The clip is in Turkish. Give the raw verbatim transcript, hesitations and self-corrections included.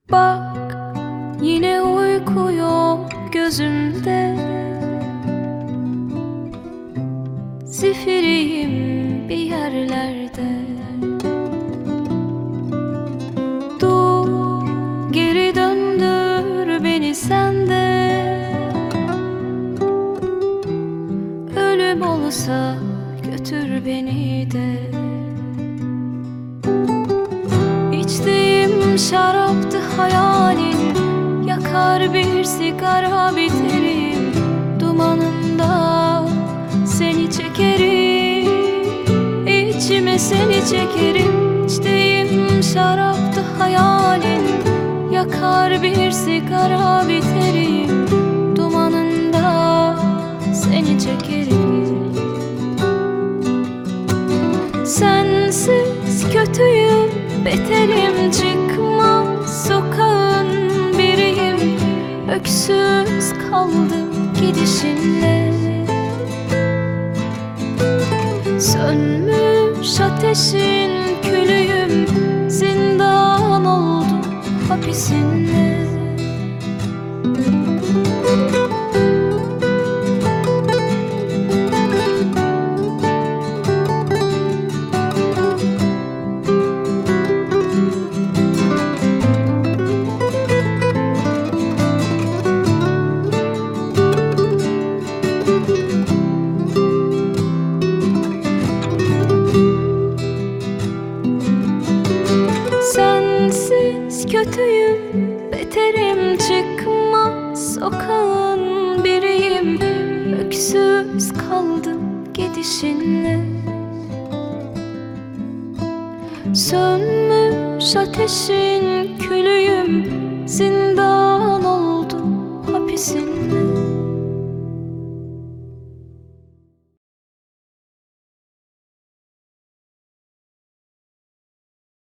Bak, yine uyku yok gözümde. Zifiriyim bir yerlerde. Dur, geri döndür beni sende. Ölüm olsa götür beni de. İçtiğim şaraptı hayalin, yakar bir sigara biterim. Dumanında seni çekerim, içime seni çekerim. İçtiğim şaraptı hayalin, yakar bir sigara biterim. Dumanında seni çekerim. Sensiz kötüyüm, beterim, çıkmaz sokağın biriyim. Öksüz kaldım gidişinle. Sönmüş ateşin külüyüm, zindan oldum hapisinle. Sensiz kötüyüm, beterim, çıkmaz sokağın biriyim. Öksüz kaldım gidişinle. Sönmüş ateşin külüyüm, zindan